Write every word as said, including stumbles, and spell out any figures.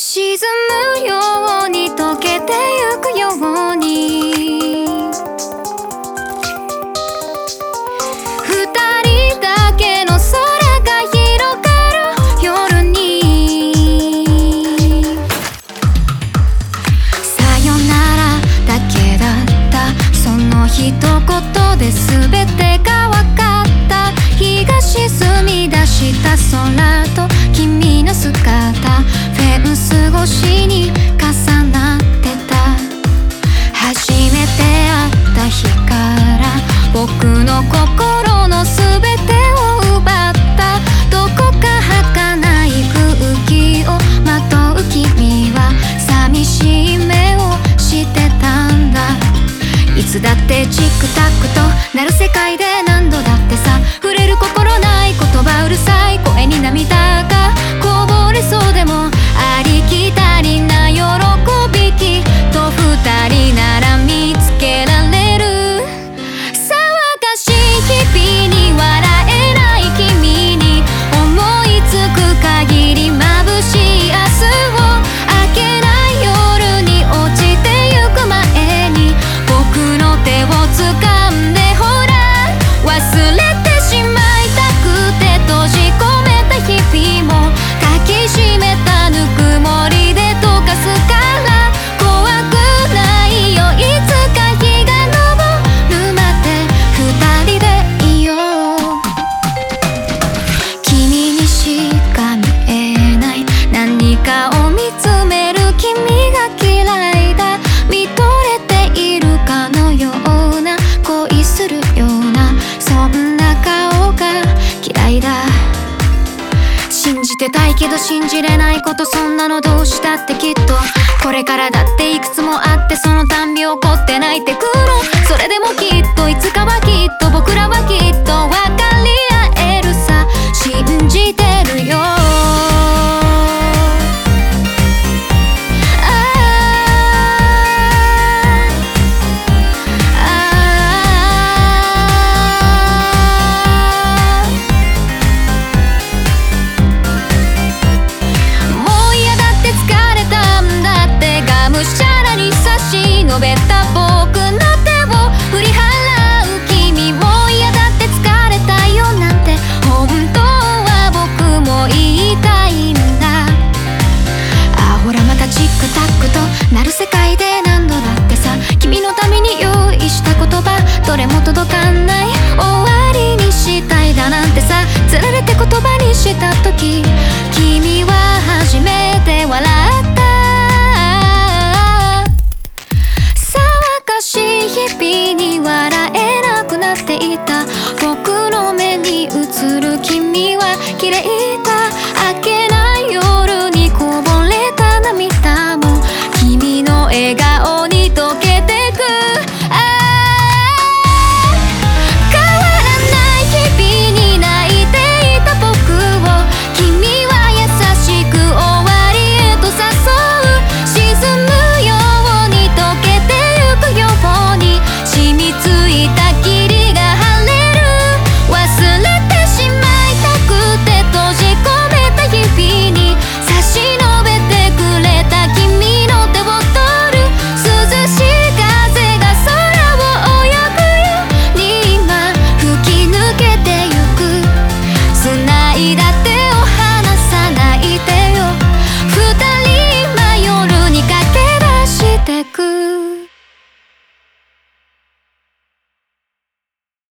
沈むように溶けてゆくように二人だけの空が広がる夜にさよならだけだったその一言で全てが分かった日が沈み出した空と君の姿フェンス越しに重なってた初めて会った日から僕の心の全てを奪ったどこか儚い空気をまとう君は寂しい目をしてたんだいつだってチックタックとなる世界で何度だってさ触れる心ない言葉うるさい声に涙がこぼれそうでもありきたりな喜びきっと二人なら見つけられる騒がしい日々に笑えない君に思いつく限り眩しい明日を明けない夜に落ちてゆく前に僕の手を掴んでほら忘れてしまいたくて閉じ込めた日々も抱きしめたぬくもりで溶かすから怖くないよいつか日が昇るまで二人でいよう君にしか見えない何かを見つめる君が嫌いだ見とれているかのような恋するようなそんな顔が嫌いだ信じてたいけど信じれないことそんなのどうしたってきっとこれからだっていくつもあってそのたんび怒って泣いてくるそれでもきっといつかはきっと僕らはきっと分かり合えるさ信じてるよ述べた僕の手を振り払う君も嫌だって疲れたよなんて本当は僕も言いたいんだあほらまたチックタックとなる世界で何度だってさ君のために用意した言葉どれも届かない終わりにしたいだなんてさつられて言葉にした時君は初めて笑った日々に笑えなくなっていた僕の目に映る君は綺麗だ明けない夜にこぼれた涙も君の笑顔に溶けてくあ変わらない日々に泣いていた僕を君は優しく終わりへと誘う沈むように溶けてゆくように染みついた霧が晴れる忘れてしまいたくて閉じ込めた日々に差し伸べてくれた君の手を取る涼しい風が空を泳ぐように今吹き抜けてゆく繋いだ手を離さないでよ二人今夜に駆け出してく